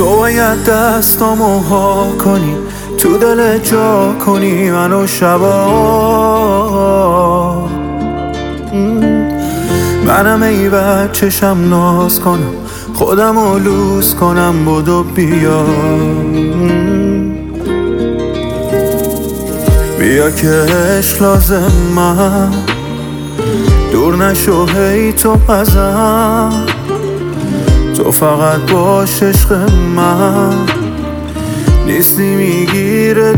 تو باید دستامو ها کنی، تو دل جا کنی منو شبا. منم ای بچشم ناز کنم، خودمو لوس کنم بدو بیا. بیا که عشق لازم من، دور نشو هی تو ازم. تو فقط باش عشق من، نیستی میگیره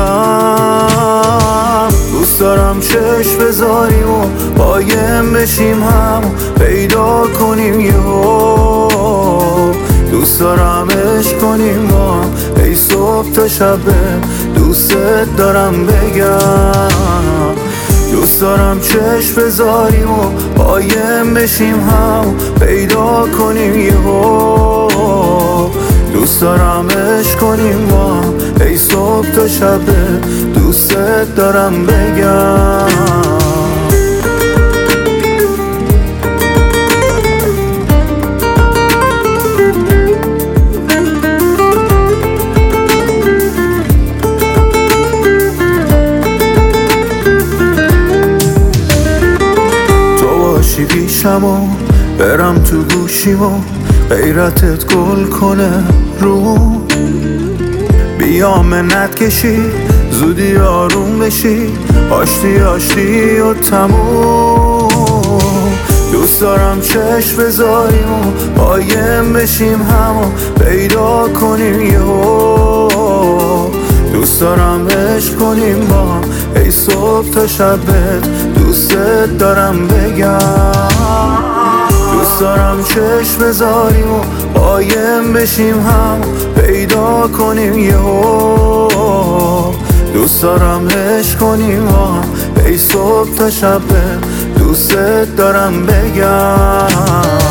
دلم. دوست دارم چشم بذاریم و قایم بشیم هم پیدا کنیم یهو. دوست دارم عشق کنیم با هم ای صبح تا شب، دوستت دارم بگم. دوست دارم چشم بذاریم و قایم بشیم هم پیدا کنیم یهو. دوست دارم عشق کنیم با هم ای صبح تا شب، دوستت دارم بگم. پیشم و برم تو گوشیم و غیرتت گل کنه رو. بیا منت کشی زودی آروم بشی، آشتی آشتی و تموم. دوست دارم چشم بذاریم و قایم بشیم هم و پیدا کنیم یهو. دوست دارم عشق کنیم با هم ای صبح تا شب، دوستت دارم بگم. دوست دارم چشم بذاریم و قایم بشیم هم پیدا کنیم یهو. دوست دارم عشق کنیم با هم ای صبح تا شب، دوستت دارم بگم.